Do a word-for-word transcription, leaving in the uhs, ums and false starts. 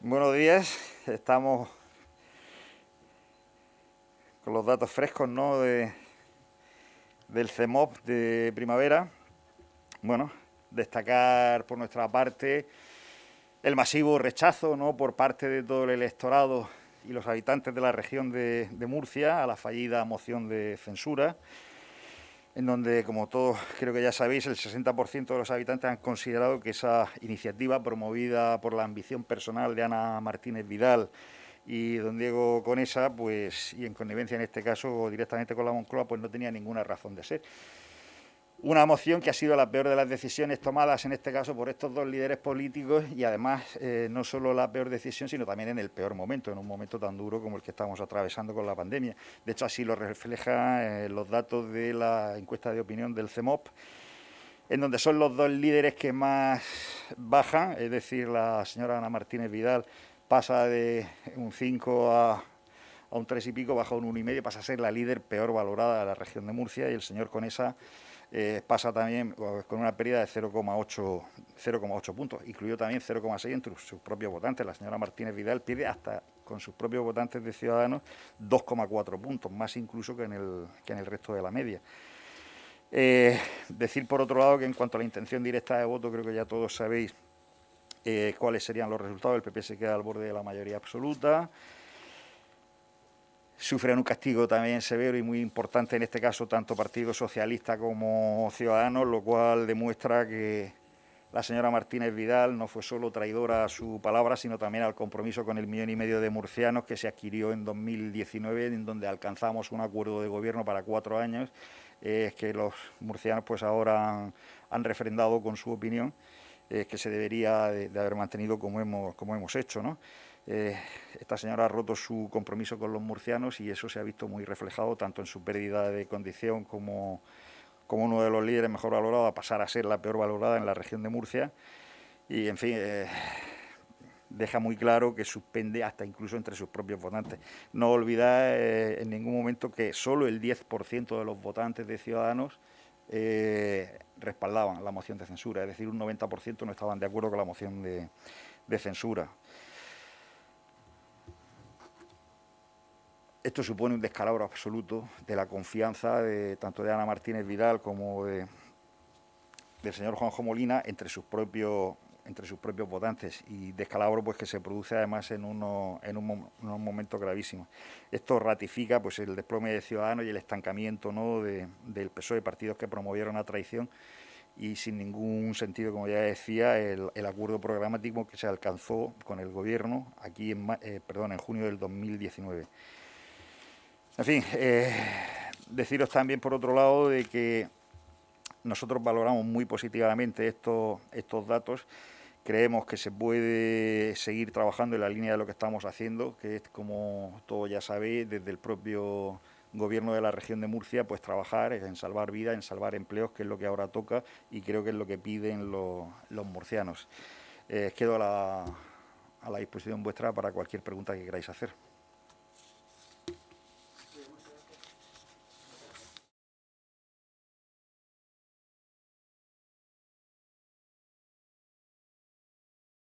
Buenos días, estamos con los datos frescos, ¿no?, de, del C E M O P de primavera. Bueno, destacar por nuestra parte el masivo rechazo, ¿no?, por parte de todo el electorado y los habitantes de la región de, de Murcia a la fallida moción de censura, en donde, como todos creo que ya sabéis, el sesenta por ciento de los habitantes han considerado que esa iniciativa promovida por la ambición personal de Ana Martínez Vidal y don Diego Conesa, pues, y en connivencia en este caso directamente con la Moncloa, pues no tenía ninguna razón de ser. Una moción que ha sido la peor de las decisiones tomadas en este caso por estos dos líderes políticos y además eh, no solo la peor decisión, sino también en el peor momento, en un momento tan duro como el que estamos atravesando con la pandemia. De hecho, así lo reflejan eh, los datos de la encuesta de opinión del C E M O P, en donde son los dos líderes que más bajan, es decir, la señora Ana Martínez Vidal pasa de un cinco a, a un tres y pico, baja un uno y medio, pasa a ser la líder peor valorada de la región de Murcia, y el señor Conesa Eh, pasa también con una pérdida de cero coma ocho puntos, incluido también cero coma seis entre sus propios votantes. La señora Martínez Vidal pierde hasta con sus propios votantes de Ciudadanos dos coma cuatro puntos, más incluso que en el, que en el resto de la media. Eh, decir por otro lado que en cuanto a la intención directa de voto, creo que ya todos sabéis eh, cuáles serían los resultados. El P P se queda al borde de la mayoría absoluta. Sufren un castigo también severo y muy importante en este caso tanto Partido Socialista como Ciudadanos, lo cual demuestra que la señora Martínez Vidal no fue solo traidora a su palabra, sino también al compromiso con el millón y medio de murcianos que se adquirió en dos mil diecinueve, en donde alcanzamos un acuerdo de gobierno para cuatro años, eh, es que los murcianos pues ahora han, han refrendado con su opinión, eh, que se debería de, de haber mantenido como hemos, como hemos hecho, ¿no? Eh, esta señora ha roto su compromiso con los murcianos y eso se ha visto muy reflejado tanto en su pérdida de condición como, como uno de los líderes mejor valorados a pasar a ser la peor valorada en la región de Murcia. Y, en fin, eh, deja muy claro que suspende hasta incluso entre sus propios votantes. No olvidar eh, en ningún momento que solo el diez por ciento de los votantes de Ciudadanos eh, respaldaban la moción de censura, es decir, un noventa por ciento no estaban de acuerdo con la moción de, de censura. Esto supone un descalabro absoluto de la confianza de tanto de Ana Martínez Vidal como de, del señor Juanjo Molina entre sus propios entre sus propios votantes, y descalabro pues que se produce además en, uno, en, un, en un momento gravísimo. Esto ratifica pues el desplome de Ciudadanos y el estancamiento, ¿no?, de, del P S O E, partidos que promovieron la traición y sin ningún sentido, como ya decía, el, el acuerdo programático que se alcanzó con el gobierno aquí en, eh, perdón, en junio del dos mil diecinueve. En fin, eh, deciros también por otro lado de que nosotros valoramos muy positivamente estos, estos datos. Creemos que se puede seguir trabajando en la línea de lo que estamos haciendo, que es, como todos ya sabéis, desde el propio gobierno de la región de Murcia, pues trabajar en salvar vidas, en salvar empleos, que es lo que ahora toca y creo que es lo que piden los, los murcianos. Eh, quedo a la, a la disposición vuestra para cualquier pregunta que queráis hacer.